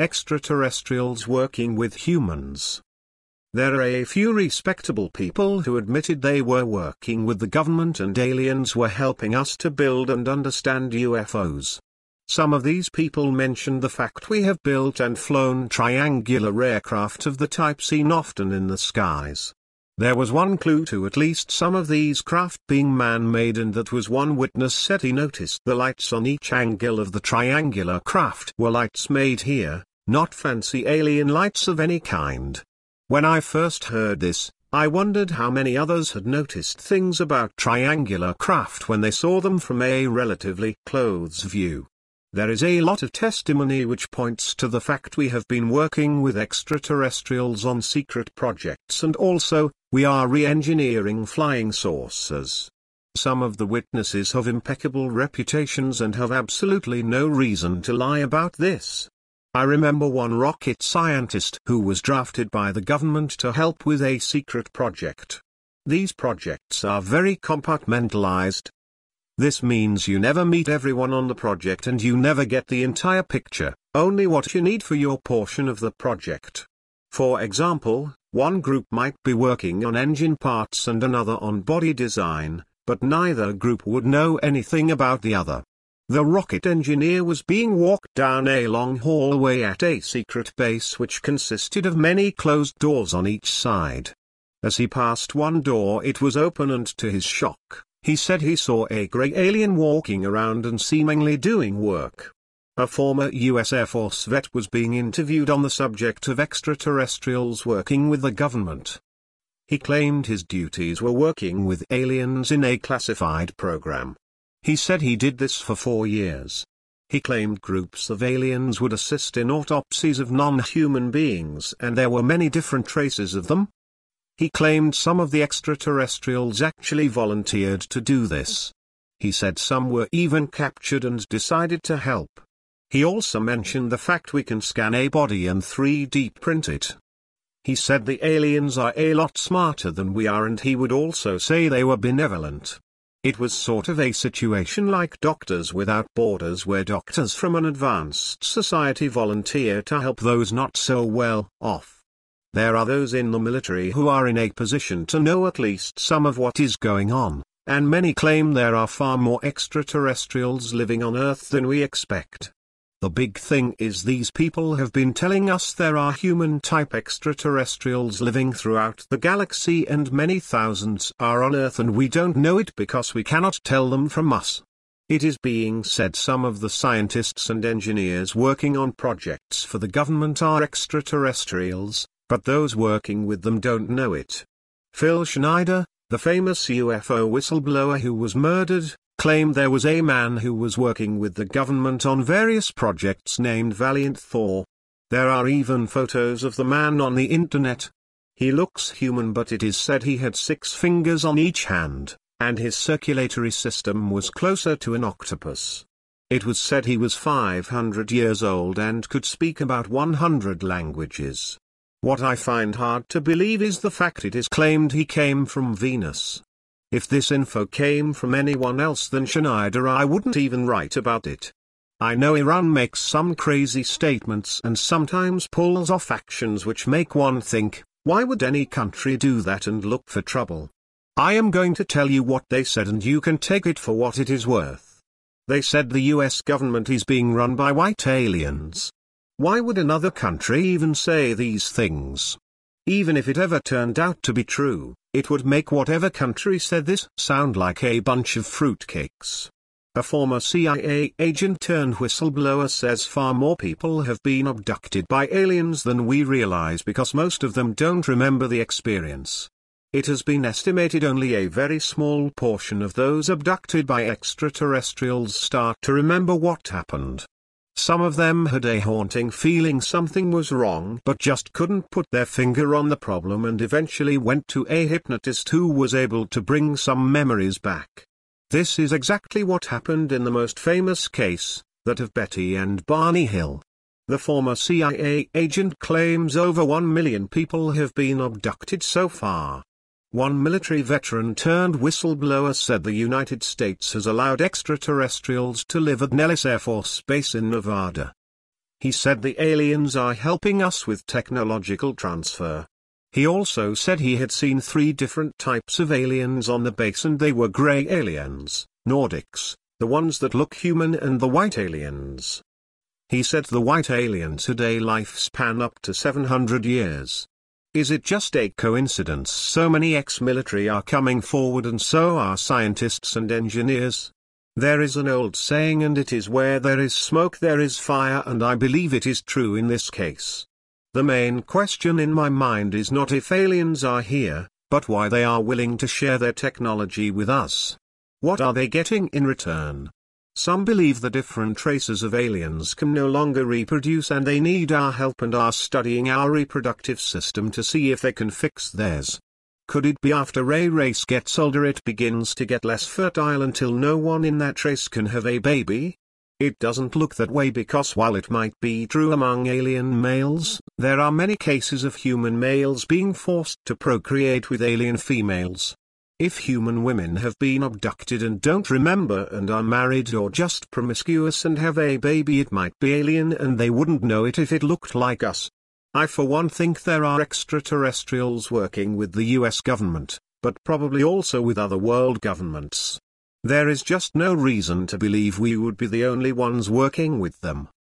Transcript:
extraterrestrials working with humans. There are a few respectable people who admitted they were working with the government and aliens were helping us to build and understand UFOs. Some of these people mentioned the fact we have built and flown triangular aircraft of the type seen often in the skies. There was one clue to at least some of these craft being man-made, and that was one witness said he noticed the lights on each angle of the triangular craft were lights made here, not fancy alien lights of any kind. When I first heard this, I wondered how many others had noticed things about triangular craft when they saw them from a relatively close view. There is a lot of testimony which points to the fact we have been working with extraterrestrials on secret projects, and also, we are re-engineering flying saucers. Some of the witnesses have impeccable reputations and have absolutely no reason to lie about this. I remember one rocket scientist who was drafted by the government to help with a secret project. These projects are very compartmentalized. This means you never meet everyone on the project and you never get the entire picture, only what you need for your portion of the project. For example, one group might be working on engine parts and another on body design, but neither group would know anything about the other. The rocket engineer was being walked down a long hallway at a secret base which consisted of many closed doors on each side. As he passed one door, it was open, and to his shock, he said he saw a grey alien walking around and seemingly doing work. A former US Air Force vet was being interviewed on the subject of extraterrestrials working with the government. He claimed his duties were working with aliens in a classified program. He said he did this for 4 years. He claimed groups of aliens would assist in autopsies of non-human beings, and there were many different traces of them. He claimed some of the extraterrestrials actually volunteered to do this. He said some were even captured and decided to help. He also mentioned the fact we can scan a body and 3D print it. He said the aliens are a lot smarter than we are, and he would also say they were benevolent. It was sort of a situation like Doctors Without Borders, where doctors from an advanced society volunteer to help those not so well off. There are those in the military who are in a position to know at least some of what is going on, and many claim there are far more extraterrestrials living on Earth than we expect. The big thing is these people have been telling us there are human-type extraterrestrials living throughout the galaxy, and many thousands are on Earth, and we don't know it because we cannot tell them from us. It is being said some of the scientists and engineers working on projects for the government are extraterrestrials, but those working with them don't know it. Phil Schneider, the famous UFO whistleblower who was murdered, claimed there was a man who was working with the government on various projects named Valiant Thor. There are even photos of the man on the internet. He looks human, but it is said he had 6 fingers on each hand, and his circulatory system was closer to an octopus. It was said he was 500 years old and could speak about 100 languages. What I find hard to believe is the fact it is claimed he came from Venus. If this info came from anyone else than Schneider, I wouldn't even write about it. I know Iran makes some crazy statements and sometimes pulls off actions which make one think, why would any country do that and look for trouble? I am going to tell you what they said, and you can take it for what it is worth. They said the US government is being run by white aliens. Why would another country even say these things? Even if it ever turned out to be true, it would make whatever country said this sound like a bunch of fruitcakes. A former CIA agent turned whistleblower says far more people have been abducted by aliens than we realize, because most of them don't remember the experience. It has been estimated only a very small portion of those abducted by extraterrestrials start to remember what happened. Some of them had a haunting feeling something was wrong but just couldn't put their finger on the problem, and eventually went to a hypnotist who was able to bring some memories back. This is exactly what happened in the most famous case, that of Betty and Barney Hill. The former CIA agent claims over 1 million people have been abducted so far. One military veteran turned whistleblower said the United States has allowed extraterrestrials to live at Nellis Air Force Base in Nevada. He said the aliens are helping us with technological transfer. He also said he had seen 3 different types of aliens on the base, and they were grey aliens, Nordics, the ones that look human, and the white aliens. He said the white aliens had a lifespan up to 700 years. Is it just a coincidence so many ex-military are coming forward, and so are scientists and engineers? There is an old saying, and it is where there is smoke there is fire, and I believe it is true in this case. The main question in my mind is not if aliens are here, but why they are willing to share their technology with us. What are they getting in return? Some believe the different races of aliens can no longer reproduce and they need our help and are studying our reproductive system to see if they can fix theirs. Could it be after a race gets older it begins to get less fertile until no one in that race can have a baby? It doesn't look that way, because while it might be true among alien males, there are many cases of human males being forced to procreate with alien females. If human women have been abducted and don't remember and are married or just promiscuous and have a baby, it might be alien and they wouldn't know it if it looked like us. I for one think there are extraterrestrials working with the US government, but probably also with other world governments. There is just no reason to believe we would be the only ones working with them.